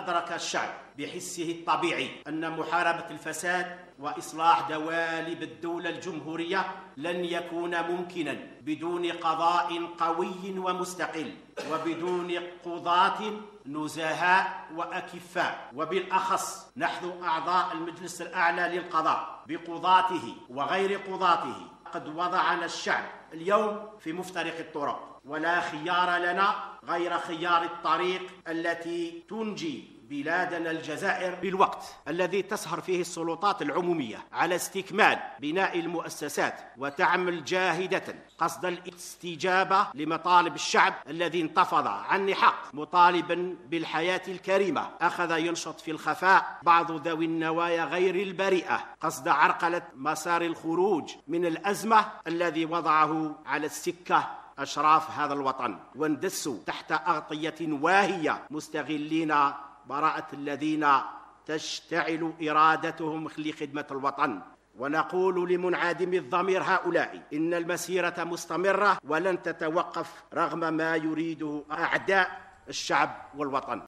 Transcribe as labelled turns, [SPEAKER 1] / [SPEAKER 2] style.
[SPEAKER 1] أدرك الشعب بحسه الطبيعي أن محاربة الفساد وإصلاح دوالب الدولة الجمهورية لن يكون ممكنا بدون قضاء قوي ومستقل، وبدون قضاة نزهاء وأكفاء. وبالأخص نحن أعضاء المجلس الأعلى للقضاء بقضاته وغير قضاته قد وضعنا الشعب اليوم في مفترق الطرق، ولا خيار لنا غير خيار الطريق التي تنجي بلادنا الجزائر بالوقت الذي تسهر فيه السلطات العمومية على استكمال بناء المؤسسات وتعمل جاهدة قصد الاستجابة لمطالب الشعب الذي انتفض عن حق مطالبا بالحياة الكريمة. أخذ ينشط في الخفاء بعض ذوي النوايا غير البريئة قصد عرقلة مسار الخروج من الأزمة الذي وضعه على السكة أشراف هذا الوطن، واندسوا تحت أغطية واهية مستغلين براءة الذين تشتعل إرادتهم لخدمة الوطن. ونقول لمنعدم الضمير هؤلاء إن المسيرة مستمرة ولن تتوقف رغم ما يريده أعداء الشعب والوطن.